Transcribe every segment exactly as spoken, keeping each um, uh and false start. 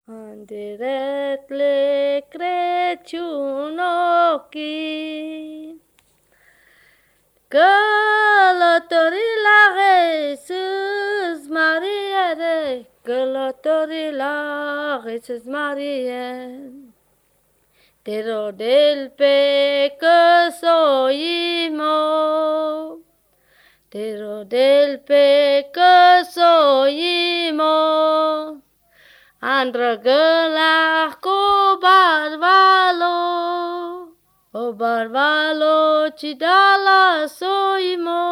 Andere le Crăciun ochii, călătorii la Iisus Maria de, călătorii la Iisus Maria. Te rodel pe căsoimo, te rodel pe căsoimo, Andrăgălac cu barbalo, o barbalo ci da la soimo.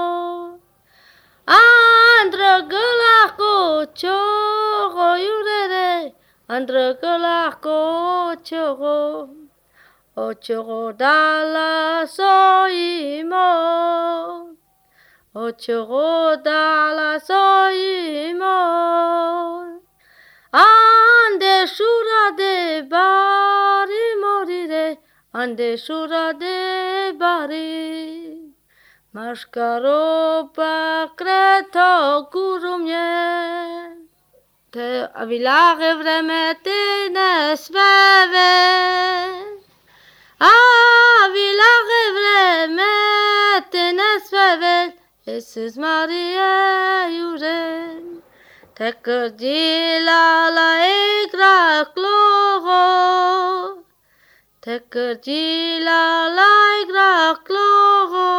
Andrăgălac cu ciogo iurere, Andrăgălac cu ciogo, o ciogo da la soimo, o ciogo da la soimo. Ande shura de bari morire, ande shura de bari. Mascaro pa creto curumie, te avilare vremete nesveve, avilare vremete nesveve, Iisus Maria iure. Te cărgila la egra cloro, te cărgila la egra cloro,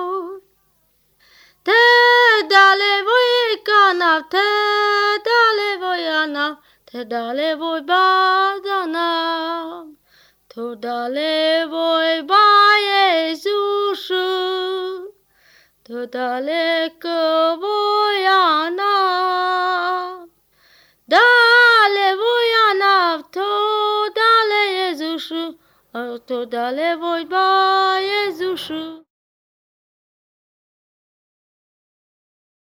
te dale voi cana, te dale voi ana, te dale voi badana, tu dale voi ba Jesusu, tu dale că voi ana. Dale voi ana, to dale Jezusu, to dale voi ba Jezusu.